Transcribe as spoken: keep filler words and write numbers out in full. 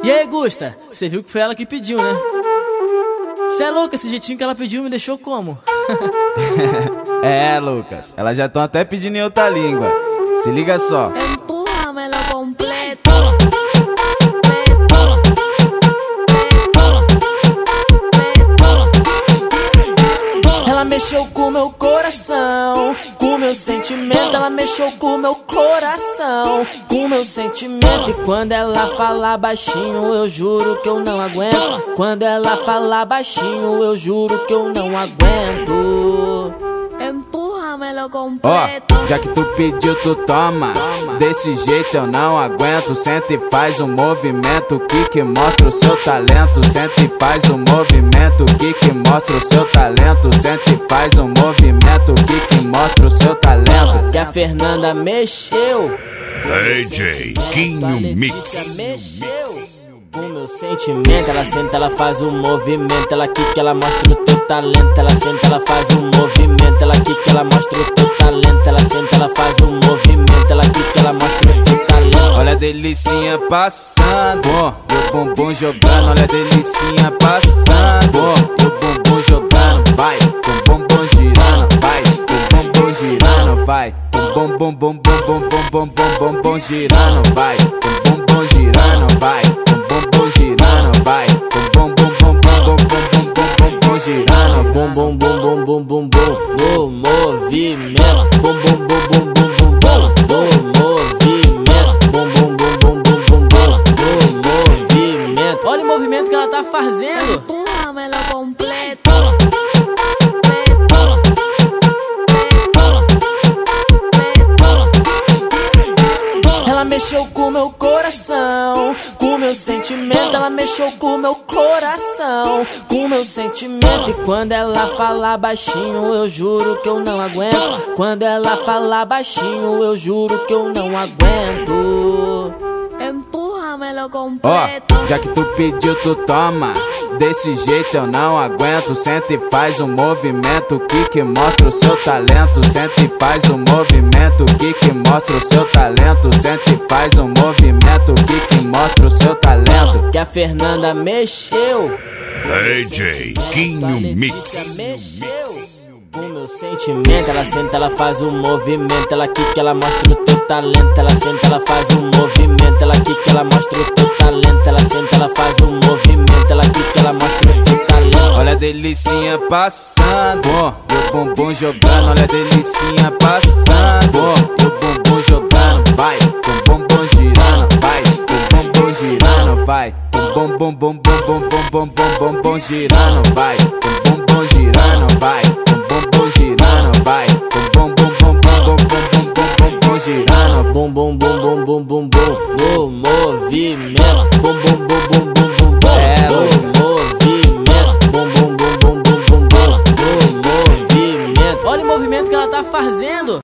E aí, Gusta, você viu que foi ela que pediu, né? Cê é louco, esse jeitinho que ela pediu me deixou como? É, Lucas, elas já estão até pedindo em outra língua. Se liga só. Empújamelo completo. Ela mexeu com meu coração, com meu sentimento. Ela mexeu com meu coração, com meu sentimento. E quando ela fala baixinho, eu juro que eu não aguento. Quando ela fala baixinho, eu juro que eu não aguento. Empújamelo Ó, completo. já que tu pediu, tu toma. Desse jeito eu não aguento. Senta e faz um movimento que que mostra o seu talento. Senta e faz um movimento que que mostra o seu talento. Senta e faz um movimento que que mostra o seu talento. Que a Fernanda mexeu, D J Quinho a Letícia Mix. mexeu com meu sentimento. Ela senta, ela faz um movimento. Ela quica, ela mostra o teu talento. Ela senta, ela faz um movimento. Ela quica, ela mostra o teu talento. Ela senta, ela faz um movimento. Ela quica, ela mostra o teu talento. Olha a delicinha passando, e o bumbum jogando. Olha a delicinha passando, e o bumbum jogando. Vai, com o bumbum girando. Vai, com o bumbum girando. Vai, com o bumbum bum bum bum bum bum bum bum girando. Vai, com o bumbum girando. Vai, com o bumbum girando. Vai, com o bumbum bum bum bum bum bum bum girando. Bum bum bum bum bum bum bum no movimento. Bum bum bum bum bum bum bum no movimento. Bum bum bum bum bum bum bum no movimento. Olha o movimento que ela tá fazendo. Empújamelo completo. Ela mexeu com meu coração, com meu sentimento. Ela mexeu com meu coração, com meu sentimento. E quando ela fala baixinho, eu juro que eu não aguento. Quando ela fala baixinho, eu juro que eu não aguento. Empújamelo Ó, completo. já que tu pediu, tu toma. Desse jeito eu não aguento. Senta e faz um movimento que que mostra o seu talento. Senta e faz um movimento que que mostra o seu talento. Senta e faz um movimento que que mostra o seu talento. Que a Fernanda mexeu, D J a Quinho Letícia Mix. mexeu com meu sentimento. Ela senta, ela faz um movimento. Ela quica, ela mostra o teu talento. Ela senta, ela faz um movimento. Ela quica, ela mostra o teu talento. Ela senta, ela faz um movimento. Ela quica, ela mostra o teu talento. Olha a delicinha passando, e o bumbum jogando. Olha a delicinha passando, e o bumbum jogando. Vai, com o bumbum girando. Vai, com o bumbum girando. Vai, com o bumbum bum bum bum bum bum bum bum girando. Vai, com o bumbum girando. Vai, com o bumbum girando. Vai, com o bumbum bum bum bum bum bum bum girando. Bum bum bum bum bum bum bum no movimento. Bum bum bum bum bum bum bum É, no louco.